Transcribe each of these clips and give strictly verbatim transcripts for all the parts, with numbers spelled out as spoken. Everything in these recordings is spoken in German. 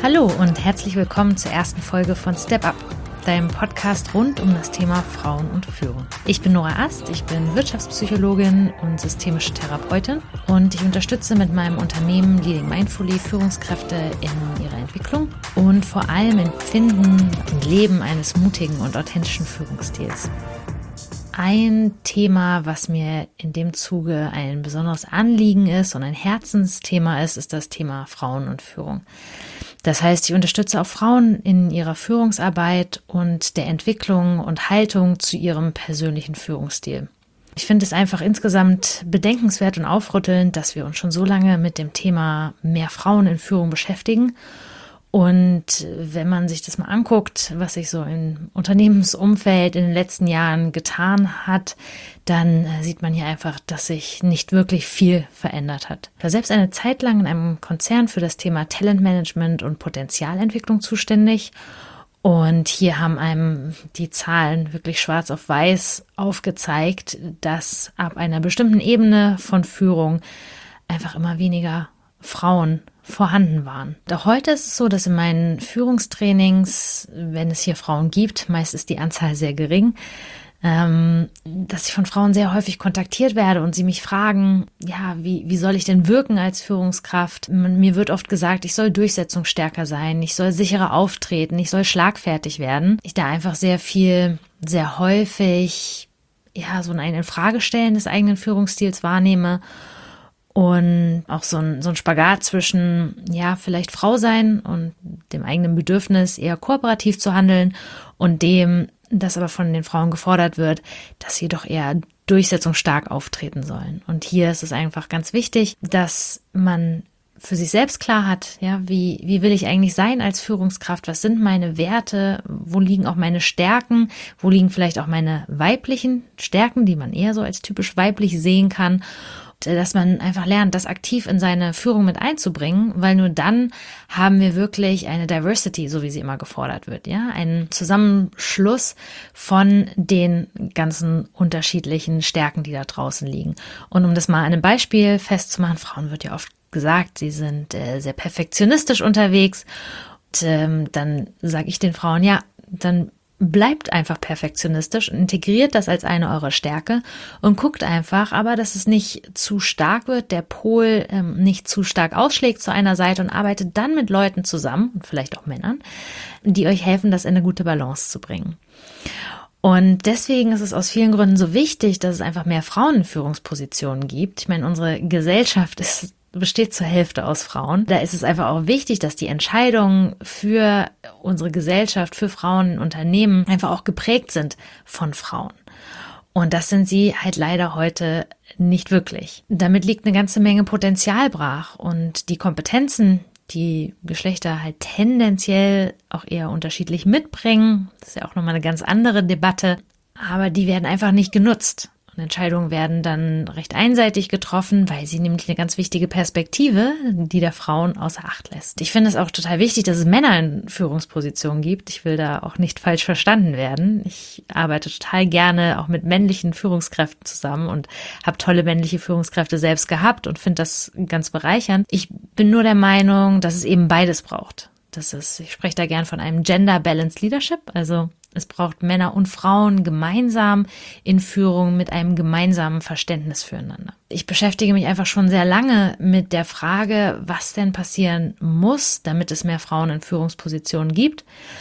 Hallo und herzlich willkommen zur ersten Folge von Step Up, deinem Podcast rund um das Thema Frauen und Führung. Ich bin Nora Ast, ich bin Wirtschaftspsychologin und systemische Therapeutin und ich unterstütze mit meinem Unternehmen Leading Mindfully Führungskräfte in ihrer Entwicklung und vor allem im Finden und Leben eines mutigen und authentischen Führungsstils. Ein Thema, was mir in dem Zuge ein besonderes Anliegen ist und ein Herzensthema ist, ist das Thema Frauen und Führung. Das heißt, ich unterstütze auch Frauen in ihrer Führungsarbeit und der Entwicklung und Haltung zu ihrem persönlichen Führungsstil. Ich finde es einfach insgesamt bedenkenswert und aufrüttelnd, dass wir uns schon so lange mit dem Thema mehr Frauen in Führung beschäftigen. Und wenn man sich das mal anguckt, was sich so im Unternehmensumfeld in den letzten Jahren getan hat, dann sieht man hier einfach, dass sich nicht wirklich viel verändert hat. Ich war selbst eine Zeit lang in einem Konzern für das Thema Talentmanagement und Potenzialentwicklung zuständig. Und hier haben einem die Zahlen wirklich schwarz auf weiß aufgezeigt, dass ab einer bestimmten Ebene von Führung einfach immer weniger Frauen vorhanden waren. Doch heute ist es so, dass in meinen Führungstrainings, wenn es hier Frauen gibt, meist ist die Anzahl sehr gering, ähm, dass ich von Frauen sehr häufig kontaktiert werde und sie mich fragen, ja, wie, wie soll ich denn wirken als Führungskraft? Mir wird oft gesagt, ich soll durchsetzungsstärker sein, ich soll sicherer auftreten, ich soll schlagfertig werden. Ich da einfach sehr viel, sehr häufig, ja, so ein Infragestellen des eigenen Führungsstils wahrnehme. Und auch so ein, so ein Spagat zwischen, ja, vielleicht Frau sein und dem eigenen Bedürfnis, eher kooperativ zu handeln und dem, dass aber von den Frauen gefordert wird, dass sie doch eher durchsetzungsstark auftreten sollen. Und hier ist es einfach ganz wichtig, dass man für sich selbst klar hat, ja, wie, wie will ich eigentlich sein als Führungskraft? Was sind meine Werte? Wo liegen auch meine Stärken? Wo liegen vielleicht auch meine weiblichen Stärken, die man eher so als typisch weiblich sehen kann? Dass man einfach lernt, das aktiv in seine Führung mit einzubringen, weil nur dann haben wir wirklich eine Diversity, so wie sie immer gefordert wird, ja, einen Zusammenschluss von den ganzen unterschiedlichen Stärken, die da draußen liegen. Und um das mal an einem Beispiel festzumachen, Frauen wird ja oft gesagt, sie sind äh, sehr perfektionistisch unterwegs. Und ähm, dann sage ich den Frauen, ja, dann bleibt einfach perfektionistisch und integriert das als eine eurer Stärke und guckt einfach, aber dass es nicht zu stark wird, der Pol ähm, nicht zu stark ausschlägt zu einer Seite und arbeitet dann mit Leuten zusammen und vielleicht auch Männern, die euch helfen, das in eine gute Balance zu bringen. Und deswegen ist es aus vielen Gründen so wichtig, dass es einfach mehr Frauen in Führungspositionen gibt. Ich meine, unsere Gesellschaft ist besteht zur Hälfte aus Frauen. Da ist es einfach auch wichtig, dass die Entscheidungen für unsere Gesellschaft, für Frauen in Unternehmen einfach auch geprägt sind von Frauen. Und das sind sie halt leider heute nicht wirklich. Damit liegt eine ganze Menge Potenzial brach und die Kompetenzen, die Geschlechter halt tendenziell auch eher unterschiedlich mitbringen, das ist ja auch nochmal eine ganz andere Debatte, aber die werden einfach nicht genutzt. Und Entscheidungen werden dann recht einseitig getroffen, weil sie nämlich eine ganz wichtige Perspektive, die der Frauen außer Acht lässt. Ich finde es auch total wichtig, dass es Männer in Führungspositionen gibt. Ich will da auch nicht falsch verstanden werden. Ich arbeite total gerne auch mit männlichen Führungskräften zusammen und habe tolle männliche Führungskräfte selbst gehabt und finde das ganz bereichernd. Ich bin nur der Meinung, dass es eben beides braucht. Das ist, ich spreche da gern von einem Gender Balanced Leadership, also es braucht Männer und Frauen gemeinsam in Führung mit einem gemeinsamen Verständnis füreinander. Ich beschäftige mich einfach schon sehr lange mit der Frage, was denn passieren muss, damit es mehr Frauen in Führungspositionen gibt.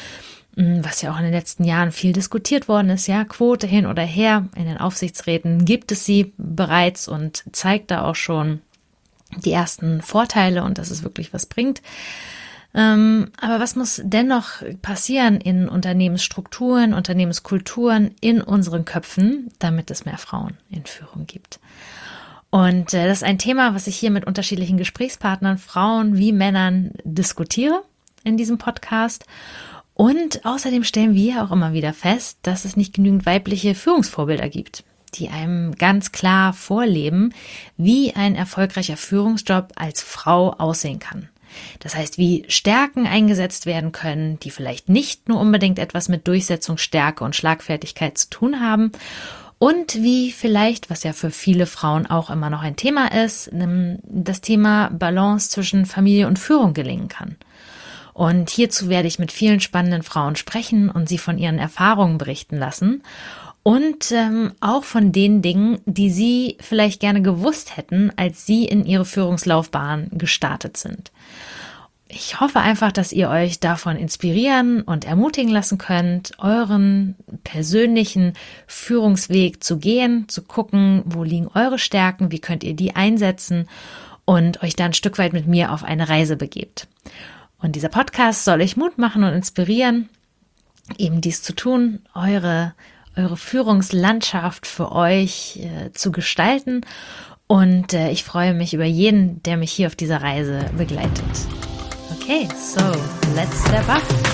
Was ja auch in den letzten Jahren viel diskutiert worden ist, ja, Quote hin oder her. In den Aufsichtsräten gibt es sie bereits und zeigt da auch schon die ersten Vorteile und dass es wirklich was bringt. Ähm, aber was muss dennoch passieren in Unternehmensstrukturen, Unternehmenskulturen, in unseren Köpfen, damit es mehr Frauen in Führung gibt? Und äh, das ist ein Thema, was ich hier mit unterschiedlichen Gesprächspartnern, Frauen wie Männern, diskutiere in diesem Podcast. Und außerdem stellen wir auch immer wieder fest, dass es nicht genügend weibliche Führungsvorbilder gibt, die einem ganz klar vorleben, wie ein erfolgreicher Führungsjob als Frau aussehen kann. Das heißt, wie Stärken eingesetzt werden können, die vielleicht nicht nur unbedingt etwas mit Durchsetzungsstärke und Schlagfertigkeit zu tun haben und wie vielleicht, was ja für viele Frauen auch immer noch ein Thema ist, das Thema Balance zwischen Familie und Führung gelingen kann. Und hierzu werde ich mit vielen spannenden Frauen sprechen und sie von ihren Erfahrungen berichten lassen. Und ähm, auch von den Dingen, die Sie vielleicht gerne gewusst hätten, als Sie in Ihre Führungslaufbahn gestartet sind. Ich hoffe einfach, dass ihr euch davon inspirieren und ermutigen lassen könnt, euren persönlichen Führungsweg zu gehen, zu gucken, wo liegen eure Stärken, wie könnt ihr die einsetzen und euch dann ein Stück weit mit mir auf eine Reise begebt. Und dieser Podcast soll euch Mut machen und inspirieren, eben dies zu tun, eure eure Führungslandschaft für euch äh, zu gestalten. Und äh, ich freue mich über jeden, der mich hier auf dieser Reise begleitet. Okay, so let's step up.